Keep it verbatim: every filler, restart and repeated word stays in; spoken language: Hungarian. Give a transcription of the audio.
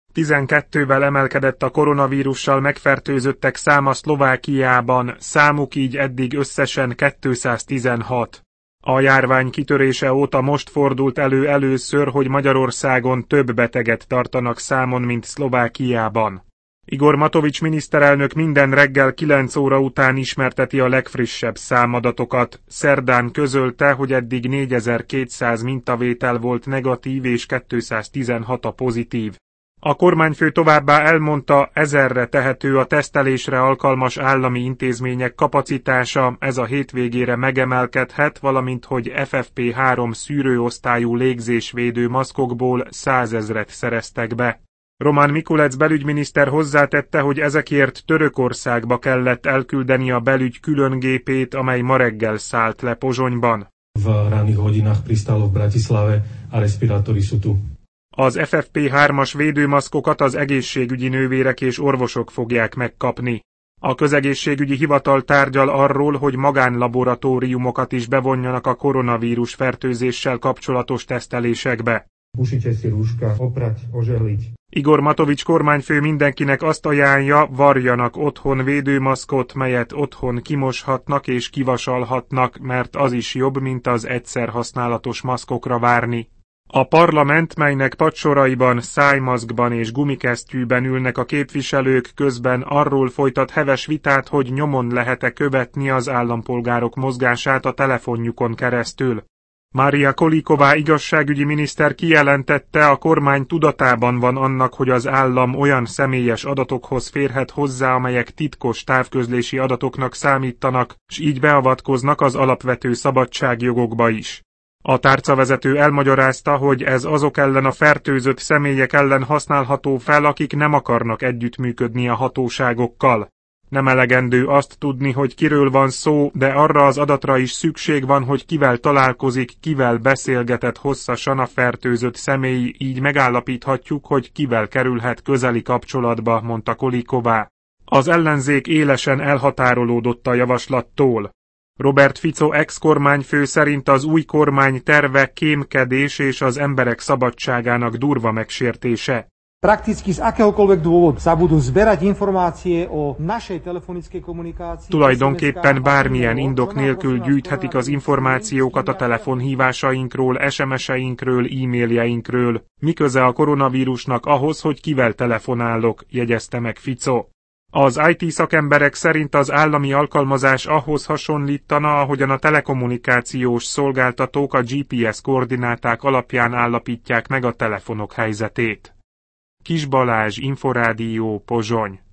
tizenkettővel emelkedett a koronavírussal megfertőzöttek száma Szlovákiában, számuk így eddig összesen kétszáztizenhat. A járvány kitörése óta most fordult elő először, hogy Magyarországon több beteget tartanak számon, mint Szlovákiában. Igor Matovics miniszterelnök minden reggel kilenc óra után ismerteti a legfrissebb számadatokat. Szerdán közölte, hogy eddig négyezer-kétszáz mintavétel volt negatív és kétszáztizenhat a pozitív. A kormányfő továbbá elmondta, ezerre tehető a tesztelésre alkalmas állami intézmények kapacitása, ez a hétvégére megemelkedhet, valamint hogy ef ef pé három szűrőosztályú légzésvédő maszkokból százezret szereztek be. Roman Mikulec belügyminiszter hozzátette, hogy ezekért Törökországba kellett elküldeni a belügy különgépét, amely ma reggel szállt le Pozsonyban. V ranných hodinách pristálo v Bratislave a respirátory sú tu. Az ef ef pé hármas védőmaszkokat az egészségügyi nővérek és orvosok fogják megkapni. A közegészségügyi hivatal tárgyal arról, hogy magánlaboratóriumokat is bevonjanak a koronavírus fertőzéssel kapcsolatos tesztelésekbe. Pusite si rúška, oprať, ožehliť. Igor Matovics kormányfő mindenkinek azt ajánlja, varjanak otthon védőmaszkot, melyet otthon kimoshatnak és kivasalhatnak, mert az is jobb, mint az egyszer használatos maszkokra várni. A parlament, melynek padsoraiban, szájmaszkban és gumikesztyűben ülnek a képviselők, közben arról folytat heves vitát, hogy nyomon lehet-e követni az állampolgárok mozgását a telefonjukon keresztül. Mária Kolíková igazságügyi miniszter kijelentette, a kormány tudatában van annak, hogy az állam olyan személyes adatokhoz férhet hozzá, amelyek titkos távközlési adatoknak számítanak, s így beavatkoznak az alapvető szabadságjogokba is. A tárcavezető elmagyarázta, hogy ez azok ellen a fertőzött személyek ellen használható fel, akik nem akarnak együttműködni a hatóságokkal. Nem elegendő azt tudni, hogy kiről van szó, de arra az adatra is szükség van, hogy kivel találkozik, kivel beszélgetett hosszasan a fertőzött személy, így megállapíthatjuk, hogy kivel kerülhet közeli kapcsolatba, mondta Kolíková. Az ellenzék élesen elhatárolódott a javaslattól. Robert Fico ex-kormányfő szerint az új kormány terve kémkedés és az emberek szabadságának durva megsértése. Prakticky z akéhokoľvek dôvodu sa budú zberať informácie o našej telefonickej kommunikácii. Tulajdonképpen bármilyen indok nélkül gyűjthetik az információkat a telefonhívásainkról, es em eseinkről, e-mailjeinkről. Mi köze a koronavírusnak ahhoz, hogy kivel telefonálok, jegyezte meg Fico. Az i té szakemberek szerint az állami alkalmazás ahhoz hasonlítana, ahogyan a telekommunikációs szolgáltatók a gé pé es koordináták alapján állapítják meg a telefonok helyzetét. Kis Balázs, Inforádió, Pozsony.